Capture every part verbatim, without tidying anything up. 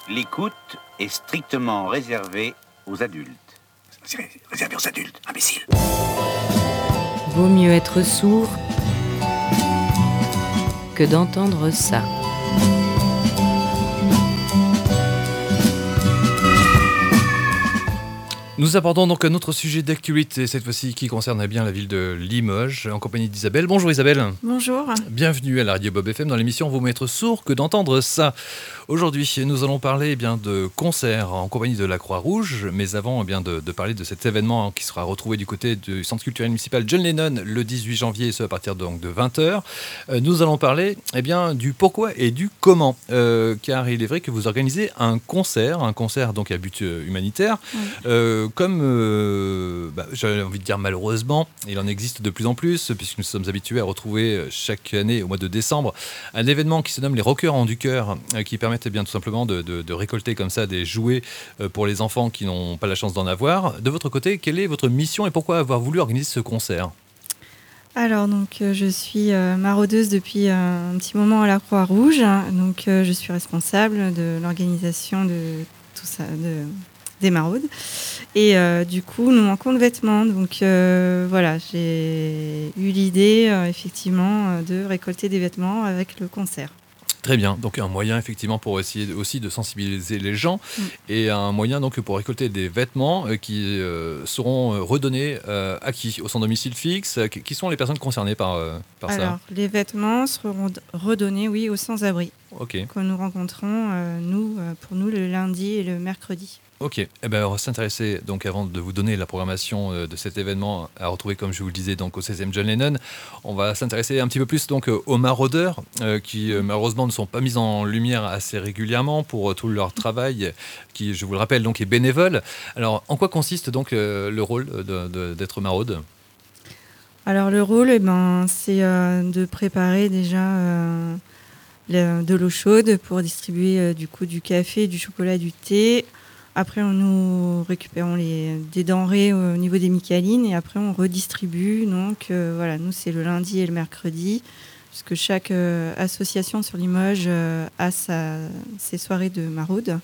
L'écoute est strictement réservée aux adultes. C'est réservé aux adultes, imbécile. Vaut mieux être sourd que d'entendre ça. Nous abordons donc un autre sujet d'actualité, cette fois-ci qui concerne eh bien la ville de Limoges, en compagnie d'Isabelle. Bonjour Isabelle. Bonjour. Bienvenue à la radio Bob F M dans l'émission Vaut mieux être sourd que d'entendre ça. Aujourd'hui, nous allons parler eh bien, de concerts en compagnie de la Croix-Rouge, mais avant eh bien, de, de parler de cet événement qui sera retrouvé du côté du centre culturel municipal John Lennon le dix-huit janvier, et ce à partir de, donc, de vingt heures, euh, nous allons parler eh bien, du pourquoi et du comment, euh, car il est vrai que vous organisez un concert, un concert donc à but euh, humanitaire, oui. euh, comme euh, bah, j'avais envie de dire malheureusement, il en existe de plus en plus, puisque nous sommes habitués à retrouver chaque année au mois de décembre un événement qui se nomme les Rockers en du cœur, euh, qui permet eh bien, tout simplement de, de, de récolter comme ça des jouets euh, pour les enfants qui n'ont pas la chance d'en avoir. De votre côté, quelle est votre mission et pourquoi avoir voulu organiser ce concert ? Alors, donc, euh, je suis euh, maraudeuse depuis euh, un petit moment à la Croix-Rouge. Donc, euh, je suis responsable de l'organisation de tout ça, de, des maraudes. Et euh, du coup, nous manquons de vêtements. Donc, euh, voilà, j'ai eu l'idée, euh, effectivement, de récolter des vêtements avec le concert. Très bien, donc un moyen effectivement pour essayer aussi de sensibiliser les gens mmh. et un moyen donc pour récolter des vêtements euh, qui euh, seront redonnés euh, à qui ? Au sans domicile fixe ? Qui sont les personnes concernées par, euh, par Alors, ça ? Alors, les vêtements seront redonnés, oui, aux sans-abri okay. que nous rencontrons, euh, nous, pour nous, le lundi et le mercredi. Ok, eh ben, on va s'intéresser, donc avant de vous donner la programmation euh, de cet événement à retrouver, comme je vous le disais, donc, au seizième John Lennon, on va s'intéresser un petit peu plus donc, aux maraudeurs euh, qui euh, malheureusement ne sont pas mis en lumière assez régulièrement pour euh, tout leur travail, qui, je vous le rappelle, donc, est bénévole. Alors, en quoi consiste donc euh, le rôle de, de, d'être maraude ? Alors, le rôle, eh ben, c'est euh, de préparer déjà euh, le, de l'eau chaude pour distribuer euh, du coup, du café, du chocolat, du thé. Après, on nous récupérons les, des denrées au niveau des Micalines et après, on redistribue. Donc, euh, voilà, nous, c'est le lundi et le mercredi, puisque chaque euh, association sur Limoges euh, a sa, ses soirées de maraude.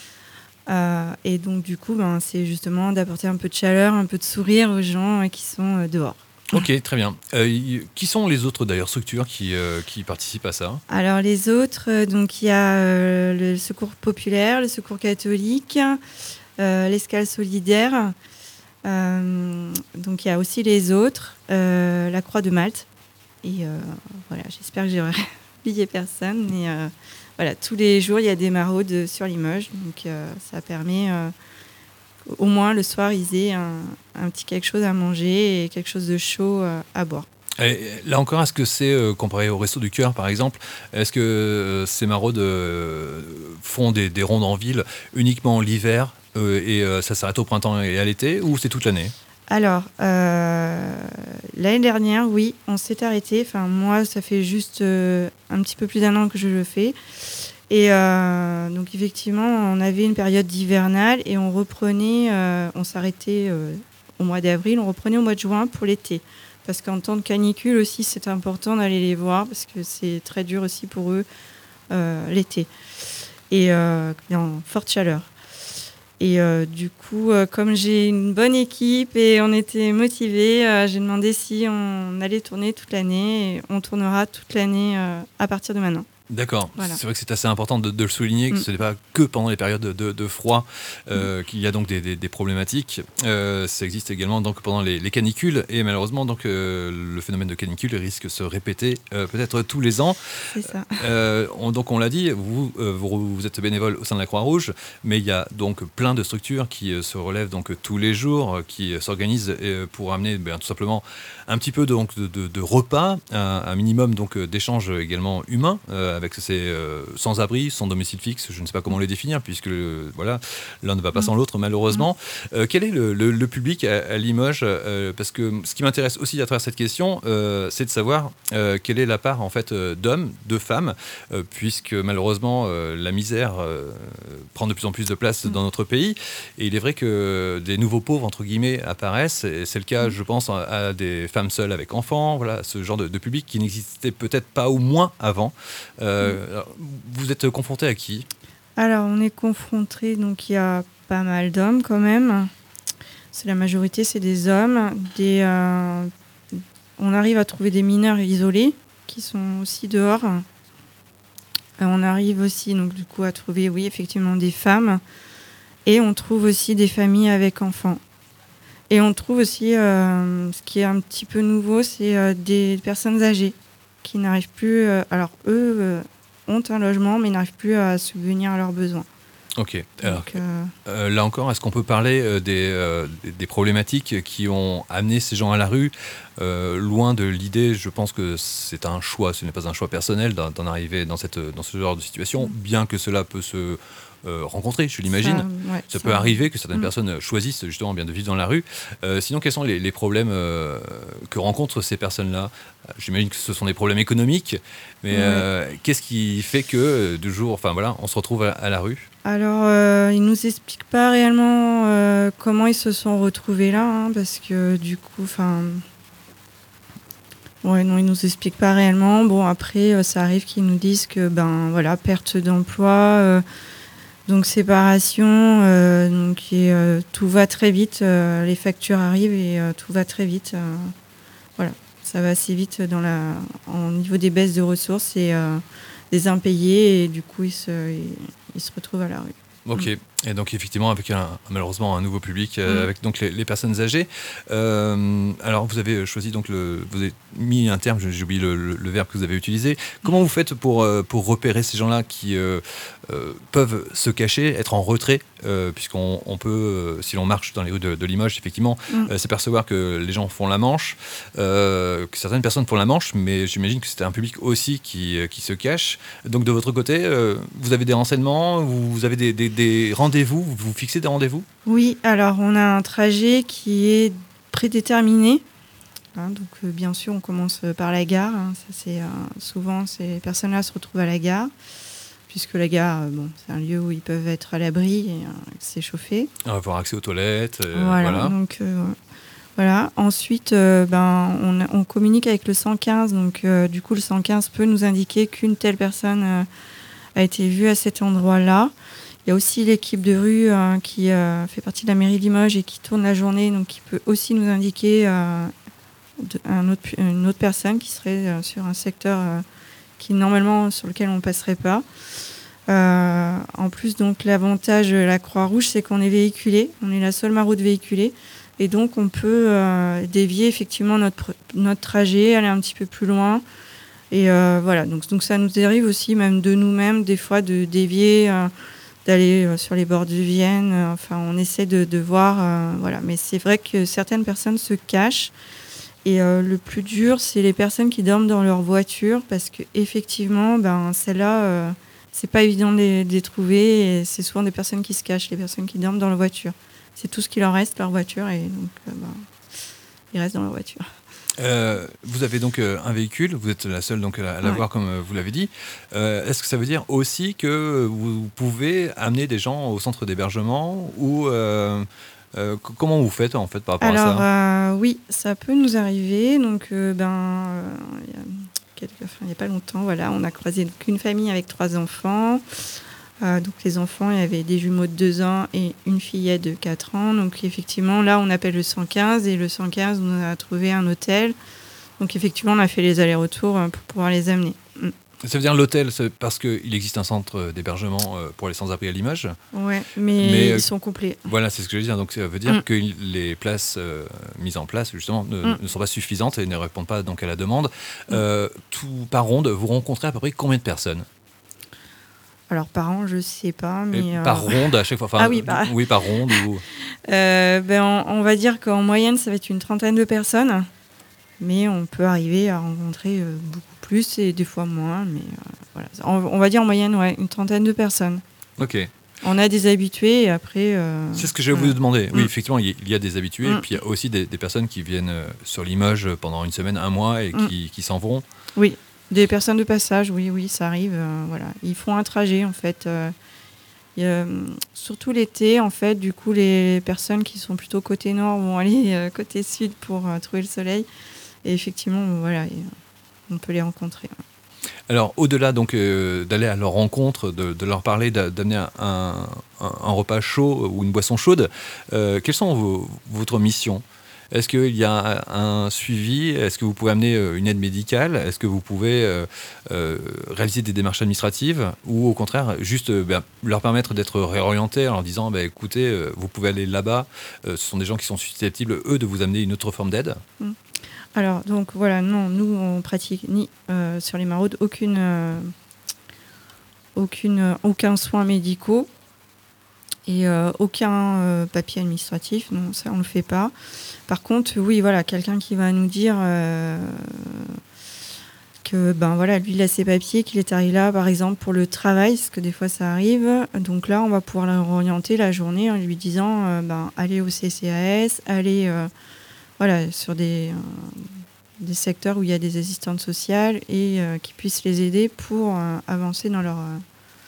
Euh, et donc, du coup, ben, c'est justement d'apporter un peu de chaleur, un peu de sourire aux gens qui sont euh, dehors. Ok, très bien. Euh, y, qui sont les autres d'ailleurs structures qui, euh, qui participent à ça ? Alors les autres, euh, donc il y a euh, le Secours populaire, le Secours catholique, euh, l'Escale solidaire. Euh, donc il y a aussi les autres, euh, la Croix de Malte. Et euh, voilà, j'espère que j'ai oublié personne. Mais euh, voilà, tous les jours il y a des maraudes sur Limoges, donc euh, ça permet. Euh, Au moins, le soir, ils aient un, un petit quelque chose à manger et quelque chose de chaud euh, à boire. Et là encore, est-ce que c'est, euh, comparé au Resto du Cœur par exemple, est-ce que euh, ces maraudes euh, font des, des rondes en ville uniquement l'hiver euh, et euh, ça s'arrête au printemps et à l'été ou c'est toute l'année ? Alors, euh, l'année dernière, oui, on s'est arrêté. Enfin, moi, ça fait juste euh, un petit peu plus d'un an que je le fais. Et euh, donc effectivement, on avait une période hivernale et on reprenait, euh, on s'arrêtait euh, au mois d'avril, on reprenait au mois de juin pour l'été. Parce qu'en temps de canicule aussi, c'est important d'aller les voir parce que c'est très dur aussi pour eux euh, l'été. Et euh, en forte chaleur. Et euh, du coup, euh, comme j'ai une bonne équipe et on était motivés, euh, j'ai demandé si on allait tourner toute l'année. Et on tournera toute l'année euh, à partir de maintenant. D'accord, voilà. C'est vrai que c'est assez important de, de le souligner, que mmh. ce n'est pas que pendant les périodes de, de, de froid euh, mmh. qu'il y a donc des, des, des problématiques. Euh, ça existe également donc pendant les, les canicules et malheureusement donc, euh, le phénomène de canicule risque de se répéter euh, peut-être tous les ans. C'est ça. Euh, on, donc on l'a dit, vous, euh, vous, vous êtes bénévole au sein de la Croix-Rouge, mais il y a donc plein de structures qui euh, se relèvent donc, tous les jours, euh, qui euh, s'organisent euh, pour amener ben, tout simplement un petit peu donc, de, de, de repas, un, un minimum donc, d'échanges également humains, euh, avec ces euh, sans-abri, sans domicile fixe, je ne sais pas comment les définir, puisque euh, voilà, l'un ne va pas mmh. sans l'autre, malheureusement. Mmh. Euh, quel est le, le, le public à, à Limoges euh, parce que ce qui m'intéresse aussi à travers cette question, euh, c'est de savoir euh, quelle est la part en fait, euh, d'hommes, de femmes, euh, puisque malheureusement, euh, la misère euh, prend de plus en plus de place mmh. dans notre pays. Et il est vrai que des nouveaux pauvres, entre guillemets, apparaissent. Et c'est le cas, mmh. je pense, à, à des femmes seules avec enfants, voilà, ce genre de, de public qui n'existait peut-être pas ou moins avant. Euh, mmh. Vous êtes confronté à qui ? Alors, on est confronté, donc il y a pas mal d'hommes quand même. C'est la majorité, c'est des hommes. Des, euh, on arrive à trouver des mineurs isolés qui sont aussi dehors. Euh, on arrive aussi, donc du coup, à trouver, oui, effectivement, des femmes. Et on trouve aussi des familles avec enfants. Et on trouve aussi, euh, ce qui est un petit peu nouveau, c'est euh, des personnes âgées qui n'arrivent plus. Euh, alors, eux euh, ont un logement, mais n'arrivent plus à subvenir à leurs besoins. Ok. Alors, Donc, euh, euh, là encore, est-ce qu'on peut parler euh, des, euh, des problématiques qui ont amené ces gens à la rue, euh, loin de l'idée, je pense que c'est un choix, ce n'est pas un choix personnel d'en, d'en arriver dans, cette, dans ce genre de situation, bien que cela peut se euh, rencontrer, je l'imagine. Ça, ouais, Ça ça- peut arriver que certaines Mm. personnes choisissent justement bien de vivre dans la rue. Euh, sinon, quels sont les, les problèmes euh, que rencontrent ces personnes-là ? J'imagine que ce sont des problèmes économiques, mais Ouais. euh, qu'est-ce qui fait que euh, de jour, enfin voilà, on se retrouve à, à la rue ? Alors, euh, ils nous expliquent pas réellement euh, comment ils se sont retrouvés là, hein, parce que du coup, enfin, ouais, non, ils nous expliquent pas réellement. Bon, après, euh, ça arrive qu'ils nous disent que, ben, voilà, perte d'emploi, euh, donc séparation, euh, donc et, euh, tout va très vite, euh, les factures arrivent et euh, tout va très vite. euh, voilà, ça va assez vite dans la, au niveau des baisses de ressources et euh, des impayés, et du coup, ils se, ils, ils se retrouvent à la rue. Ok, et donc effectivement avec un, malheureusement un nouveau public, euh, Mm. avec donc les, les personnes âgées. Euh, alors vous avez choisi donc le, vous avez mis un terme, j'ai j'ai oublié le, le- le verbe que vous avez utilisé. Comment vous faites pour euh, pour repérer ces gens-là qui euh, euh, peuvent se cacher, être en retrait, euh, puisqu'on on peut, euh, si l'on marche dans les rues de, de Limoges, effectivement, Mm. euh, s'apercevoir que les gens font la manche, euh, que certaines personnes font la manche, mais j'imagine que c'est un public aussi qui euh, qui se cache. Donc de votre côté, euh, vous avez des renseignements, vous, vous avez des, des, des rendez-vous, vous vous fixez des rendez-vous ? Oui, alors on a un trajet qui est prédéterminé. Hein, donc euh, bien sûr, on commence par la gare. Hein, ça, c'est, euh, souvent, ces personnes-là se retrouvent à la gare, puisque la gare, euh, bon, c'est un lieu où ils peuvent être à l'abri et euh, s'échauffer. Avoir accès aux toilettes, euh, voilà, voilà. Donc, euh, voilà. Ensuite, euh, ben, on, on communique avec le cent quinze. Donc, euh, du coup, le cent quinze peut nous indiquer qu'une telle personne euh, a été vue à cet endroit-là. Il y a aussi l'équipe de rue euh, qui euh, fait partie de la mairie de Limoges et qui tourne la journée, donc qui peut aussi nous indiquer euh, de- un autre, une autre personne qui serait euh, sur un secteur euh, qui normalement sur lequel on ne passerait pas. Euh, en plus, donc l'avantage de la Croix-Rouge, c'est qu'on est véhiculé, on est la seule maraude véhiculée, et donc on peut euh, dévier effectivement notre notre trajet, aller un petit peu plus loin. Et euh, voilà, donc, donc ça nous arrive aussi, même de nous-mêmes, des fois, de dévier, euh, d'aller euh, sur les bords de Vienne. euh, Enfin, on essaie de, de voir, euh, voilà. Mais c'est vrai que certaines personnes se cachent. Et euh, le plus dur, c'est les personnes qui dorment dans leur voiture, parce que effectivement, ben celles-là, euh, c'est pas évident de les, de les trouver. Et c'est souvent des personnes qui se cachent, les personnes qui dorment dans leur voiture. C'est tout ce qui leur reste, leur voiture, et donc euh, ben, ils restent dans leur voiture. Euh, vous avez donc euh, un véhicule, vous êtes la seule donc à l'avoir, Ouais. comme euh, vous l'avez dit. Euh, Est-ce que ça veut dire aussi que vous pouvez amener des gens au centre d'hébergement, ou euh, euh, c- comment vous faites en fait par rapport Alors à ça ? euh, oui, ça peut nous arriver. Donc euh, ben, euh, il y a quelques, enfin, il y a pas longtemps, voilà, on a croisé donc, une famille avec trois enfants. Euh, donc les enfants, il y avait des jumeaux de deux ans et une fillette de quatre ans. Donc effectivement, là, on appelle le cent quinze, et le cent quinze nous a trouvé un hôtel. Donc effectivement, on a fait les allers-retours euh, pour pouvoir les amener. Mm. Ça veut dire l'hôtel, c'est parce qu'il existe un centre d'hébergement euh, pour les sans-abri à Limoges. Ouais, mais, Mais, euh, ils sont complets. Voilà, c'est ce que je veux dire. Donc ça veut dire Mm. que les places euh, mises en place justement ne, Mm. ne sont pas suffisantes et ne répondent pas donc à la demande. Euh, tout par ronde, vous rencontrez à peu près combien de personnes ? Alors par an, je sais pas, Et mais euh, par ronde à chaque fois. Enfin, Ah oui, par- oui, par ronde. Ou... euh, ben, on, on va dire qu'en moyenne, ça va être une trentaine de personnes. Mais on peut arriver à rencontrer euh, beaucoup plus et des fois moins. Mais euh, voilà. On, on va dire en moyenne, ouais, une trentaine de personnes. Ok. On a des habitués et après. euh, C'est ce que je vais voilà. vous demander. Oui, Mm. effectivement, il y- il y a des habitués, Mm. et puis il y a aussi des, des personnes qui viennent euh, sur Limoges pendant une semaine, un mois, et Mm. qui, qui s'en vont. Oui, des personnes de passage, oui, oui, ça arrive. euh, voilà. Ils font un trajet, en fait. euh, il y a, hum, surtout l'été, en fait, du coup, les personnes qui sont plutôt côté nord vont aller euh, côté sud pour euh, trouver le soleil. Et effectivement, voilà, et, euh, on peut les rencontrer. Alors, au-delà donc euh, d'aller à leur rencontre, de, de leur parler, d'a- d'amener un, un- un repas chaud ou une boisson chaude, euh, quelles sont vos, votre mission ? Est-ce qu'il y a un suivi ? Est-ce que vous pouvez amener euh, une aide médicale ? Est-ce que vous pouvez euh, euh, réaliser des démarches administratives ? Ou au contraire, juste euh, ben, leur permettre d'être réorientés en leur disant ben, écoutez, euh, vous pouvez aller là-bas, euh, ce sont des gens qui sont susceptibles, eux, de vous amener une autre forme d'aide ? Alors, donc voilà, non, nous, on pratique ni euh, sur les maraudes aucune, euh, aucune, euh, aucun soin médicaux et euh, aucun euh, papier administratif. Non, ça, on ne le fait pas. Par contre, oui, voilà, quelqu'un qui va nous dire euh, que, ben voilà, lui, il a ses papiers, qu'il est arrivé là, par exemple, pour le travail, parce que des fois, ça arrive. Donc là, on va pouvoir l'orienter la journée en lui disant, euh, ben, allez au C C A S, allez... Euh, Voilà, sur des, euh, des secteurs où il y a des assistantes sociales et euh, qui puissent les aider pour euh, avancer dans leur, euh,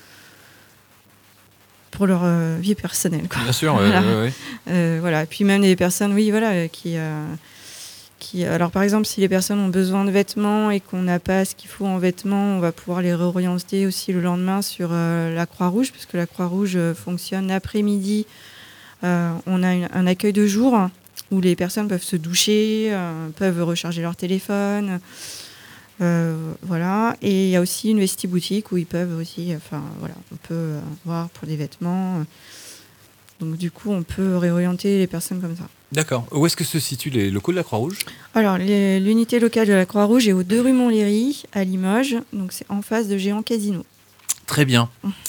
pour leur euh, vie personnelle, quoi. Bien sûr, ouais, Voilà. ouais, ouais. Euh, voilà. Et puis même des personnes, oui, voilà, euh, qui, euh, qui... Alors par exemple, si les personnes ont besoin de vêtements et qu'on n'a pas ce qu'il faut en vêtements, on va pouvoir les réorienter aussi le lendemain sur euh, la Croix-Rouge, parce que la Croix-Rouge euh, fonctionne l'après-midi. Euh, on a une, un accueil de jour où les personnes peuvent se doucher, euh, peuvent recharger leur téléphone, euh, voilà. Et il y a aussi une vestiboutique où ils peuvent aussi, enfin voilà, on peut euh, voir pour des vêtements. Donc du coup, on peut réorienter les personnes comme ça. D'accord. Où est-ce que se situent les locaux de la Croix-Rouge ? Alors, les- l'unité locale de la Croix-Rouge est aux deux rue Montlhéry, à Limoges, donc c'est en face de Géant Casino. Très bien.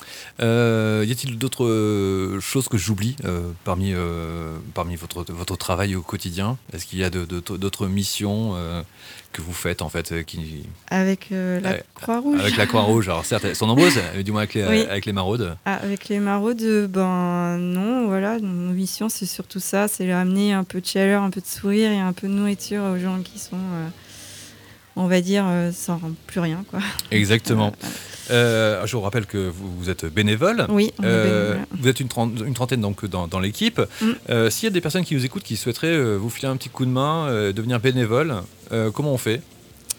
Euh, y a-t-il d'autres euh, choses que j'oublie euh, parmi, euh, parmi votre, votre travail au quotidien ? Est-ce qu'il y a de- de- d'autres missions euh, que vous faites en fait euh, qui, Avec euh, la Ouais, Croix-Rouge. avec la Croix-Rouge ? Alors certes, elles sont nombreuses, mais du moins avec les, Oui. avec les maraudes. Ah, avec les maraudes, euh, ben non, voilà, nos missions c'est surtout ça, c'est amener un peu de chaleur, un peu de sourire et un peu de nourriture aux gens qui sont, euh, on va dire, euh, sans plus rien, quoi. Exactement. Voilà. Euh, je vous rappelle que vous, vous êtes bénévole. Oui, on est Euh, bénévole. vous êtes une, trente- une trentaine donc dans, dans l'équipe. Mm. Euh, S'il y a des personnes qui nous écoutent qui souhaiteraient euh, vous filer un petit coup de main, euh, devenir bénévole, euh, comment on fait ?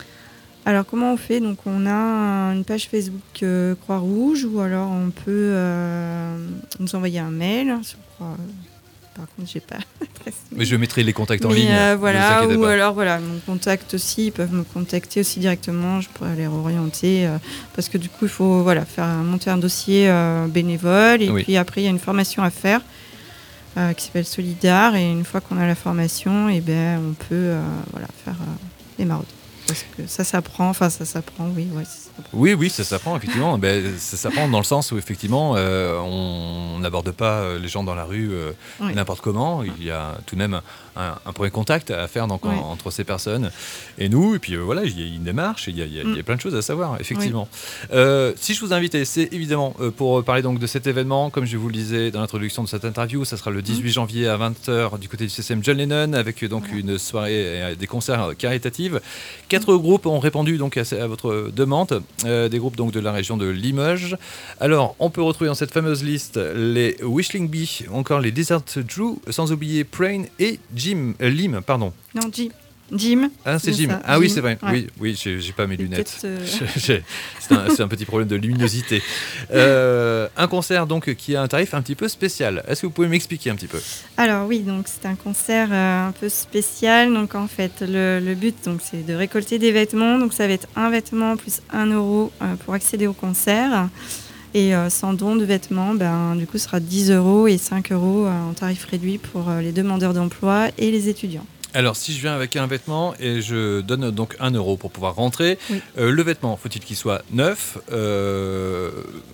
Alors comment on fait ? Donc on a une page Facebook euh, Croix-Rouge ou alors on peut euh, nous envoyer un mail. Sur Croix- Par contre, j'ai pas l'adresse mail. Mais je mettrai les contacts en Mais, ligne. euh, ne vous voilà, inquiétez ou pas. alors voilà, mon contact aussi, ils peuvent me contacter aussi directement, je pourrais les réorienter euh, parce que du coup il faut voilà, faire monter un dossier euh, bénévole et Oui. puis après il y a une formation à faire euh, qui s'appelle Solidar et une fois qu'on a la formation, et ben on peut euh, voilà, faire euh, les maraudes. Parce que ça s'apprend, enfin ça s'apprend, oui, ouais, ça s'apprend. Oui, oui, ça s'apprend, effectivement. Ben, ça s'apprend dans le sens où, effectivement, euh, on n'aborde pas euh, les gens dans la rue euh, Oui. n'importe comment. Il y a tout de même un, un premier contact à faire donc, en- Oui. entre ces personnes et nous. Et puis euh, voilà, il y a une démarche, il y a, il y a- il y a Mm. plein de choses à savoir, effectivement. Euh, si je vous invitais, c'est évidemment euh, pour parler donc de cet événement, comme je vous le disais dans l'introduction de cette interview, ça sera le dix-huit janvier à vingt heures du côté du C C M John Lennon, avec euh, donc Voilà. une soirée et des concerts caritatifs. Quatre groupes ont répondu donc à, à votre demande, euh, des groupes donc de la région de Limoges. Alors, on peut retrouver dans cette fameuse liste les Wishling Bee, encore les Desert Drew, sans oublier Prain et Jim, euh, Lim, pardon. Non, Jim. Jim. Ah, c'est C'est Jim. ça, Ah oui, Jim, c'est vrai. ouais. Oui, oui, j'ai j'ai pas mes C'est lunettes. peut-être, euh, J'ai- j'ai- C'est un, c'est un petit problème de luminosité. Euh, un concert donc qui a un tarif un petit peu spécial. Est-ce que vous pouvez m'expliquer un petit peu ? Alors oui, donc c'est un concert euh, un peu spécial. Donc en fait, le, le but donc c'est de récolter des vêtements. Donc ça va être un vêtement plus un euro euh, pour accéder au concert. Et euh, sans don de vêtements, ben, du coup, ce sera dix euros et cinq euros euh, en tarif réduit pour euh, les demandeurs d'emploi et les étudiants. Alors, si je viens avec un vêtement et je donne donc un euro pour pouvoir rentrer, Oui. euh, le vêtement, faut-il qu'il soit neuf, euh,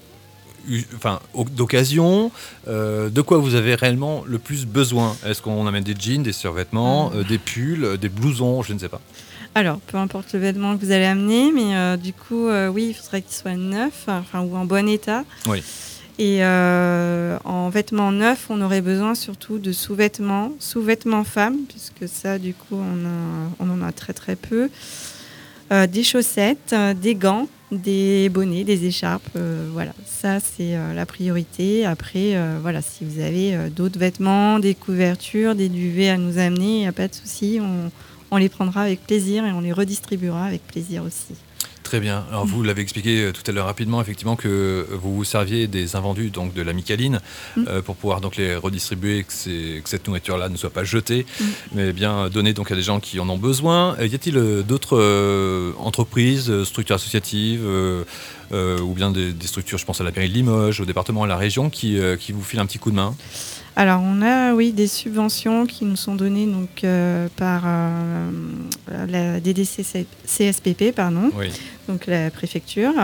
u- enfin, au- d'occasion, euh, de quoi vous avez réellement le plus besoin ? Est-ce qu'on amène des jeans, des survêtements, Ah. euh, des pulls, euh, des blousons, je ne sais pas. Alors, peu importe le vêtement que vous allez amener, mais euh, du coup, euh, oui, il faudrait qu'il soit neuf, enfin, ou en bon état. Oui. Et euh, en vêtements neufs, on aurait besoin surtout de sous-vêtements, sous-vêtements femmes, puisque ça, du coup, on, a- on en a très très peu. Euh, des chaussettes, euh, des gants, des bonnets, des écharpes, euh, voilà. Ça, c'est euh, la priorité. Après, euh, voilà, si vous avez euh, d'autres vêtements, des couvertures, des duvets à nous amener, il n'y a pas de souci. On, on les prendra avec plaisir et on les redistribuera avec plaisir aussi. Très bien. Alors vous l'avez expliqué tout à l'heure rapidement, effectivement, que vous vous serviez des invendus, donc de la mycaline, mmh. euh, pour pouvoir donc les redistribuer, que, c'est, que cette nourriture-là ne soit pas jetée, mmh. mais bien donnée donc à des gens qui en ont besoin. Y a-t-il d'autres euh, entreprises, structures associatives, euh, euh, ou bien des, des structures, je pense à la mairie de Limoges, au département, à la région, qui, euh, qui vous filent un petit coup de main? Alors, on a, oui, des subventions qui nous sont données donc, euh, par euh, la D D C C S P P, pardon, oui. donc la préfecture.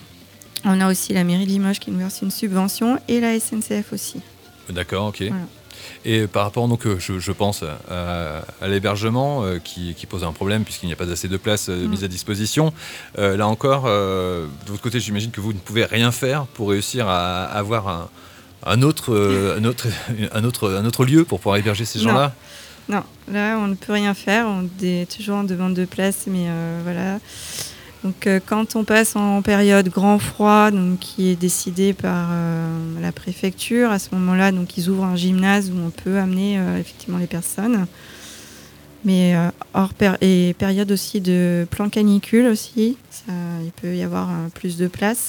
On a aussi la mairie de Limoges qui nous verse une subvention et la S N C F aussi. D'accord, ok. Voilà. Et par rapport, donc, je, je pense à, à l'hébergement euh, qui, qui pose un problème puisqu'il n'y a pas assez de place euh, mmh. mise à disposition. Euh, là encore, euh, de votre côté, j'imagine que vous ne pouvez rien faire pour réussir à, à avoir un... Un autre, euh, un, autre, un, autre, un autre lieu pour pouvoir héberger ces gens-là? Non, non, là on ne peut rien faire, on est toujours en demande de place, mais euh, voilà. Donc euh, quand on passe en période grand froid, donc, qui est décidée par euh, la préfecture, à ce moment-là, donc, ils ouvrent un gymnase où on peut amener euh, effectivement les personnes. Mais euh, hors péri- et période aussi de plan canicule aussi, ça, il peut y avoir euh, plus de place.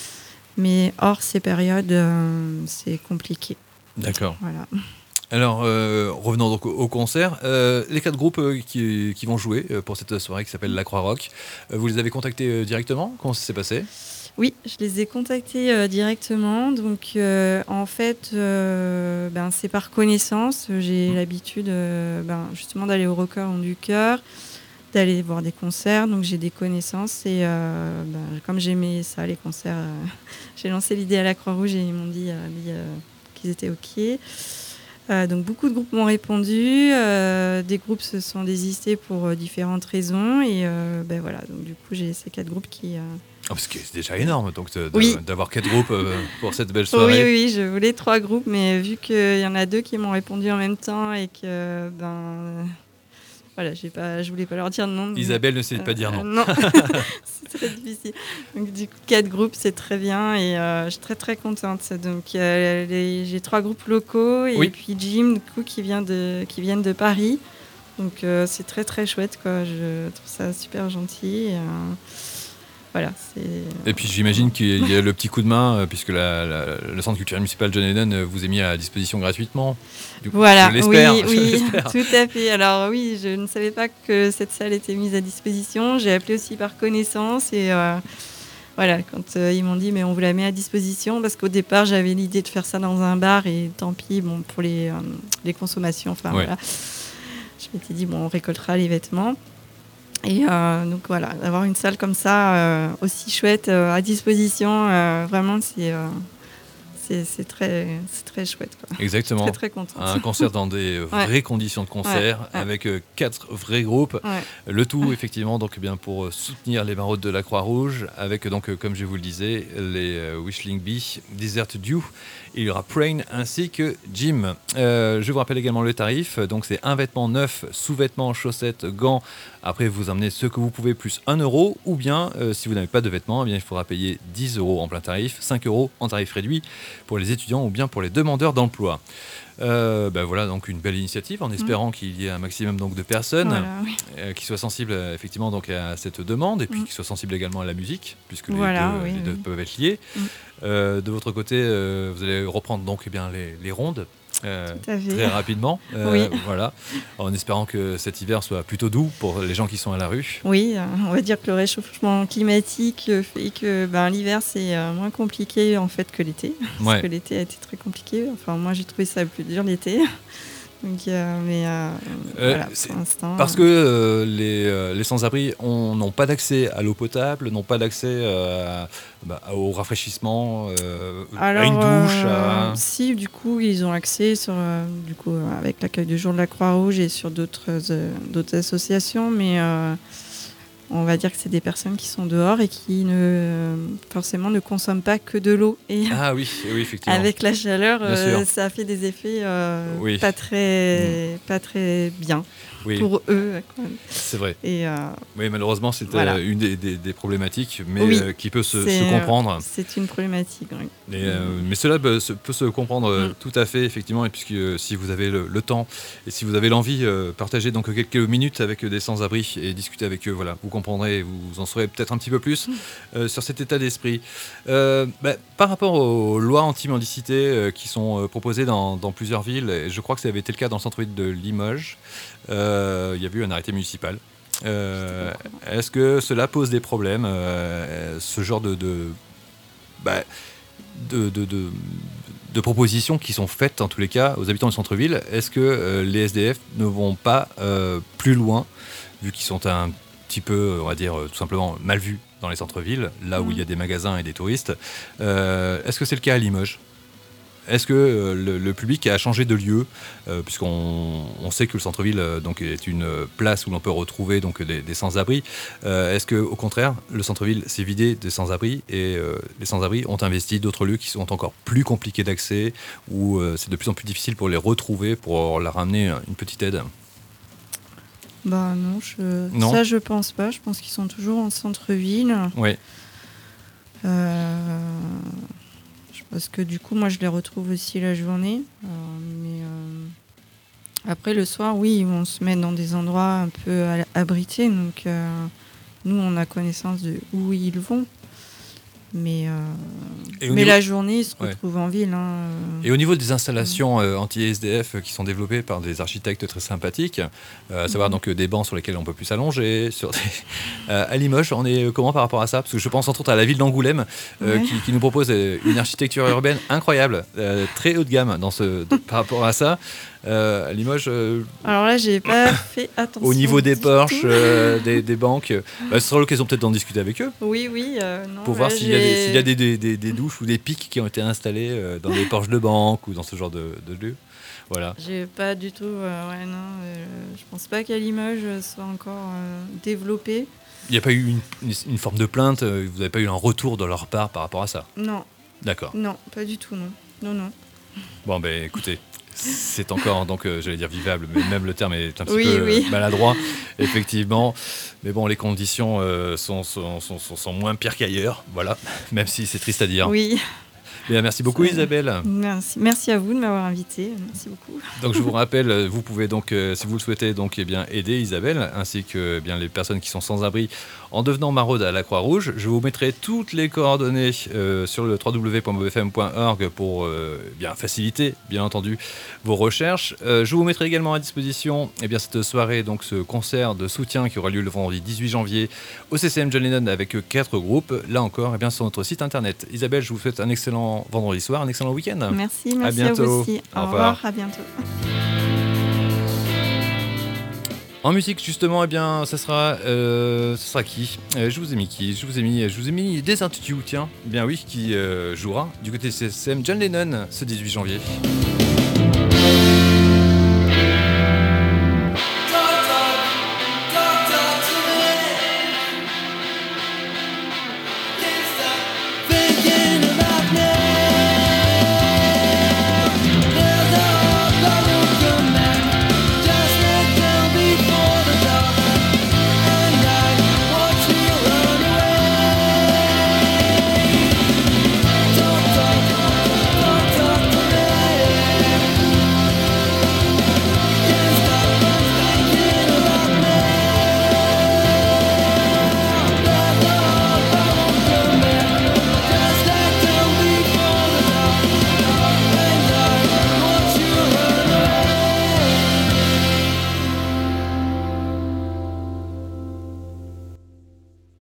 Mais hors ces périodes, euh, c'est compliqué. D'accord. Voilà. Alors, euh, revenons donc au, au concert. Euh, les quatre groupes euh, qui, qui vont jouer euh, pour cette soirée qui s'appelle La Croix Rock, euh, vous les avez contactés euh, directement? Comment ça s'est passé? Oui, je les ai contactés euh, directement. Donc, euh, en fait, euh, ben, c'est par connaissance. J'ai mmh. l'habitude euh, ben, justement d'aller au Rock du Cœur, d'aller voir des concerts, donc j'ai des connaissances et euh, ben, comme j'aimais ça, les concerts, euh, j'ai lancé l'idée à la Croix-Rouge et ils m'ont dit, euh, dit euh, qu'ils étaient OK. Euh, donc beaucoup de groupes m'ont répondu, euh, des groupes se sont désistés pour euh, différentes raisons et euh, ben voilà, donc du coup j'ai ces quatre groupes qui... Euh... Oh, parce que c'est déjà énorme donc de, de, oui. d'avoir quatre groupes euh, pour cette belle soirée. Oui, oui, je voulais trois groupes, mais vu qu'il y en a deux qui m'ont répondu en même temps et que... ben Voilà, j'ai pas, je voulais pas leur dire non. Isabelle ne sait euh, pas dire non. Euh, non, c'est très difficile. Donc du coup, quatre groupes, c'est très bien et euh, je suis très très contente. Donc euh, les, j'ai trois groupes locaux et oui. puis Jim, du coup, qui vient de, qui viennent de Paris. Donc euh, c'est très très chouette, quoi. Je trouve ça super gentil. Et, euh, voilà, c'est... Et puis j'imagine qu'il y a le petit coup de main, euh, puisque la, la, le centre culturel municipal John Eden vous est mis à disposition gratuitement. Du coup, voilà, je l'espère, oui, je oui, l'espère. Tout à fait. Alors oui, je ne savais pas que cette salle était mise à disposition. J'ai appelé aussi par connaissance et euh, voilà, quand euh, ils m'ont dit mais on vous la met à disposition, parce qu'au départ j'avais l'idée de faire ça dans un bar et tant pis, bon pour les, euh, les consommations, enfin ouais. voilà. Je m'étais dit bon on récoltera les vêtements. Et euh, donc voilà, d'avoir une salle comme ça, euh, aussi chouette, euh, à disposition, euh, vraiment, c'est, euh, c'est, c'est, très, c'est très chouette, quoi. Exactement. Très, très contente. Un concert dans des vraies ouais. conditions de concert, ouais. avec euh, quatre vrais groupes. Ouais. Le tout, effectivement, donc, bien, pour soutenir les maraudes de la Croix-Rouge, avec, donc, comme je vous le disais, les euh, Wishling Bee, Desert Dew. Il y aura Prain ainsi que Jim. Euh, je vous rappelle également le tarif. Donc, c'est un vêtement neuf, sous-vêtements, chaussettes, gants. Après, vous emmenez ce que vous pouvez plus un euro. Ou bien, euh, si vous n'avez pas de vêtements, eh bien, il faudra payer dix euros en plein tarif, cinq euros en tarif réduit pour les étudiants ou bien pour les demandeurs d'emploi. Euh, ben voilà, donc une belle initiative en espérant mmh. qu'il y ait un maximum donc, de personnes voilà, oui. euh, qui soient sensibles effectivement donc, à cette demande et puis mmh. qui soient sensibles également à la musique, puisque voilà, les, deux, oui, les deux oui. peuvent être liés. Mmh. Euh, de votre côté, euh, vous allez reprendre donc, eh bien, les, les rondes. Euh, très rapidement, euh, oui. voilà, en espérant que cet hiver soit plutôt doux pour les gens qui sont à la rue. Oui, euh, on va dire que le réchauffement climatique fait que ben, l'hiver c'est euh, moins compliqué en fait que l'été, parce ouais. que l'été a été très compliqué. Enfin, moi j'ai trouvé ça plus dur l'été. Donc, euh, mais euh, euh, voilà, pour l'instant, parce que euh, les, euh, les sans-abri n'ont pas d'accès à l'eau potable, n'ont pas d'accès euh, bah, au rafraîchissement, euh, Alors, à une douche. Euh, à... Si, du coup, ils ont accès sur, euh, du coup, avec l'accueil du jour de la Croix-Rouge et sur d'autres, euh, d'autres associations, mais euh, on va dire que c'est des personnes qui sont dehors et qui ne, forcément ne consomment pas que de l'eau. Et ah oui, oui, effectivement. Avec la chaleur, euh, ça a fait des effets euh, oui. pas, très, mmh. pas très bien. Oui. pour eux. Quoi. C'est vrai. Et euh, Oui, malheureusement, c'est Voilà. euh, une des, des- des problématiques, mais Oui, euh, qui peut se, c'est, se euh, comprendre. c'est une problématique. Oui. Et, euh, mais cela peut se, peut se comprendre euh, Mm. tout à fait, effectivement, et puisque euh, si vous avez le, le temps et si vous avez l'envie, euh, partagez donc quelques minutes avec des sans-abri et discutez avec eux. Voilà, vous comprendrez, vous en saurez peut-être un petit peu plus euh, sur cet état d'esprit. Euh, bah, par rapport aux lois anti-mendicité euh, qui sont euh, proposées dans, dans plusieurs villes, et je crois que ça avait été le cas dans le centre-ville de Limoges, euh, il y a eu un arrêté municipal. Euh, est-ce que cela pose des problèmes, euh, ce genre de, de, bah, de, de, de, de propositions qui sont faites en tous les cas aux habitants du centre-ville? Est-ce que euh, les S D F ne vont pas euh, plus loin, vu qu'ils sont un petit peu, on va dire, tout simplement mal vus dans les centres-villes, là où Mhm. il y a des magasins et des touristes? Euh, Est-ce que c'est le cas à Limoges? Est-ce que euh, le, le public a changé de lieu, euh, puisqu'on on sait que le centre-ville euh, donc, est une euh, place où l'on peut retrouver donc, des, des sans-abri. Euh, Est-ce qu'au contraire, le centre-ville s'est vidé des sans-abri et euh, les sans-abri ont investi d'autres lieux qui sont encore plus compliqués d'accès, où euh, c'est de plus en plus difficile pour les retrouver, pour leur ramener une petite aide? Bah non, je... Non. ça je pense pas. Je pense qu'ils sont toujours en centre-ville. Oui. Euh, Parce que du coup, moi, je les retrouve aussi la journée. Euh, mais euh, après, le soir, oui, on se met dans des endroits un peu à- abrités. Donc, euh, nous, on a connaissance de où ils vont. Mais, euh, Et au mais niveau- la journée, ils se Ouais. retrouvent en ville. Hein. Et au niveau des installations euh, anti-S D F qui sont développées par des architectes très sympathiques, euh, à savoir Mhm. donc euh, des bancs sur lesquels on peut plus s'allonger, sur des... Euh, à Limoges, on est comment par rapport à ça? Parce que je pense entre autres à la ville d'Angoulême euh, Ouais. qui, qui nous propose euh, une architecture urbaine incroyable, euh, très haut de gamme dans ce, de- par rapport à ça. Euh, à Limoges, euh, Alors là, j'ai pas fait attention. au niveau des du porches, tout. euh, des, des banques, euh, bah, ce sera l'occasion peut-être d'en discuter avec eux. Oui, oui. euh, non, Pour là, voir s'il y a, des, j'ai- s'il y a des, des- des- des douches ou des pics qui ont été installés euh, dans des porches de banque ou dans ce genre de, de lieux. Voilà. J'ai pas du tout. euh, ouais, non. euh, je pense pas qu'à Limoges euh, soit encore euh, développé. Il n'y a pas eu une, une- une forme de plainte, euh, vous n'avez pas eu un retour de leur part par rapport à ça? Non, D'accord. non, pas du tout, non. Non, non. Bon, ben écoutez, c'est encore, donc euh, j'allais dire vivable, mais même le terme est un petit Oui, peu oui. euh, maladroit, effectivement. Mais bon, les conditions euh, sont, sont, sont, sont- sont moins pires qu'ailleurs, voilà, même si c'est triste à dire. Oui, Bien, merci beaucoup C'est- Isabelle. merci. Merci à vous de m'avoir invité. Merci beaucoup. Donc je vous rappelle, euh, vous pouvez donc, euh, si vous le souhaitez, donc eh bien aider Isabelle ainsi que eh bien les personnes qui sont sans abri en devenant maraude à la Croix-Rouge. Je vous mettrai toutes les coordonnées euh, sur le w w w point b f m point org pour euh, bien faciliter, bien entendu, vos recherches. Euh, je vous mettrai également à disposition eh bien cette soirée, donc ce concert de soutien qui aura lieu le vendredi dix-huit janvier au C C M John Lennon avec euh, quatre groupes. Là encore, eh bien sur notre site internet. Isabelle, je vous souhaite un excellent vendredi soir, un excellent week-end. Merci, merci à, bientôt. vous aussi. Au Au revoir. revoir, à bientôt. En musique, justement, eh bien, ça sera, euh, ça sera qui Euh, Je vous ai mis qui Je vous ai mis, je vous ai mis Desert You, tiens. Eh bien oui, qui euh, jouera du côté C S M John Lennon ce dix-huit janvier.